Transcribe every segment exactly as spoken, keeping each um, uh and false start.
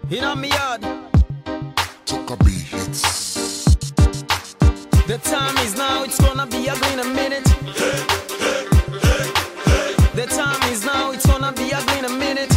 In on me yard. Took a beat hits. The time is now, it's gonna be ugly in a minute. The time is now, it's gonna be ugly in a minute.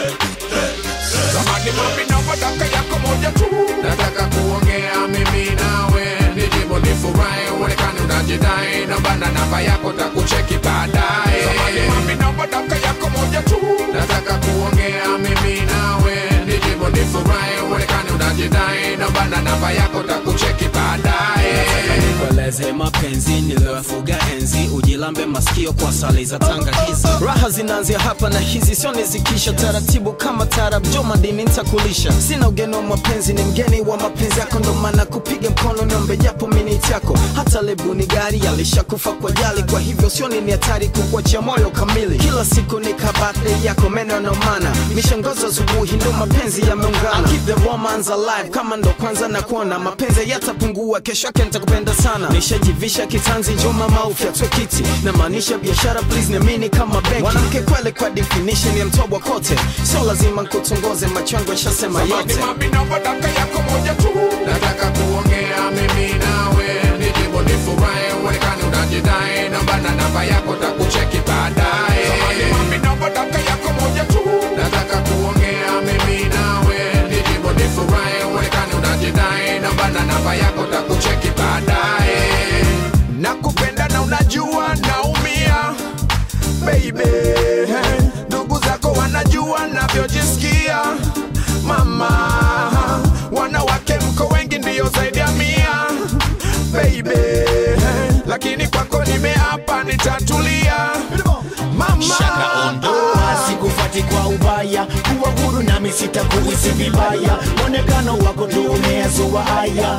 Samani mami na wataka yako moja tu. Nataka kuongea mimi nawe. Nijibu nifurahi, uonekane unajidai. Nambana namba yako takucheki baadaye. Samani mami na wataka yako moja tu. Nataka kuongea mimi nawe. Nijibu nifurahi, uonekane unajidai. Nambana namba yako takucheki baadaye. Nikueleze mapenzi niliyofuga enzi, ujilambe masikio kwa sali za tangakiza. Raha zinaanzia hapa na hizi sio nizikisha, taratibu kama tarab joma dini nitakulisha. Sina ugeni wa mapenzi, ni mgeni wa mapenzi yako, ndo maana kupiga mkono niombe japo minute yako. Hata lebu ni gari alishakufa kwa jali, kwa hivyo sio ni hatari kukuachia moyo kamili. Kila siku ni kabate yako meno no maana, mishangozo asubuhi ndo mapenzi yameungana. Keep the romance alive kama ndo kwanza na kuona, mapenzi yatapungua kesho yake nitakupenda sana. Nishajivisha kitanzi njoo mama ufyatwe kiti, na maanisha biashara please niamini kama benki. Mwanamke kweli kwa definition ya mtobwa kote, sio lazima nikutongoze machwangu yashasema yote. Mami na wataka yako moja tu. Nataka kuongea mimi nawe. Nijibu nifurahi, uonekane unajidai. Nambana namba yako takucheki baadaye. Mami na wataka yako moja tu. Nataka kuongea mimi nawe. Nijibu nifurahi, uonekane unajidai. Nambana namba yako takucheki baadaye. Nakupenda na unajua naumia baby. Ndugu zako wanajua navyojisikia mama. Wanawake mko wengi ndio zaidi ya mia baby, lakini kwako nimeapa nitatulia mama. Shaka ondoa, sikufati kwa ubaya. Kuwa huru nami sitakuhisi vibaya. Mwonekano wako ndio umeazua haya.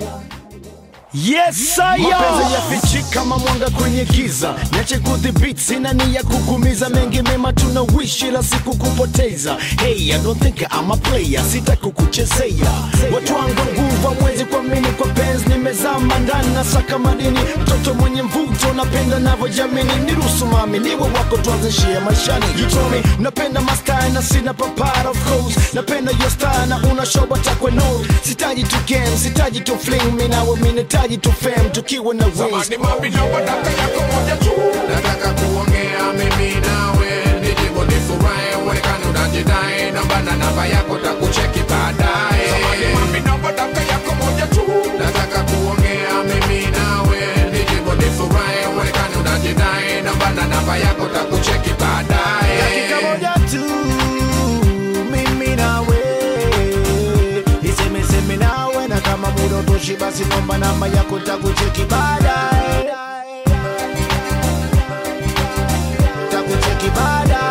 Yes saya mapenzi yafichi kama mwanga kwenye giza. Niache kudhibiti, sina nia kukumiza. Mengi mema tunawishi la siku kupoteza. Hey, I don't think I'm a player, sita kukuchezea. Watu wangu nguva mwezi kwa mini kwa penzi. Nimezama ndani na saka madini, mtoto mwenye mvuto napenda navo jamini. Niruhusu mami niwe wako tuanzishie maishani. You told me napenda mastai na sina papara of course. Napenda your style na una show batakwe no. Sitaji tu game, sitaji tu fling. Mina wa minita to fame tukiwa na ways. Samani mami na wataka yako moja tu. Nataka kuongea mimi nawe. Nijibu nifurahi, uonekane unajidai. Nambana namba yako takucheki baadaye. Samani mami na wataka yako moja tu. Nataka kuongea mimi nawe. Nijibu nifurahi, uonekane unajidai. Nambana namba yako takucheki baadaye. Dakika moja tu mimi nawe. Niseme seme nawe, na kama muda utoshi basi nomba namba yako takucheki baadaye. Takucheki baadaye.